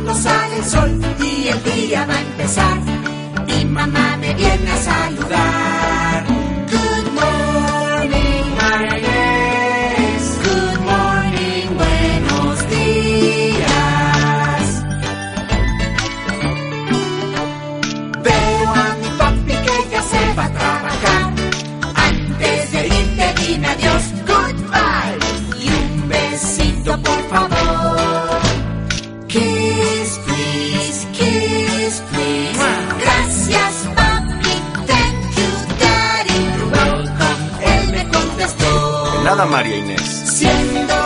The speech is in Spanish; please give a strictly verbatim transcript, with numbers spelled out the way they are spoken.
cuando sale el sol y el día va a empezar. Mi mamá me viene a saludar. Good morning, María Inés. Good morning, buenos días. Veo a mi papi que ya se va a trabajar. Antes de irte dime adiós, goodbye. Y un besito por favor. Kiss, please, kiss, please. Gracias, papi, thank you, daddy. You're welcome, él me contestó. De nada, María Inés. Siendo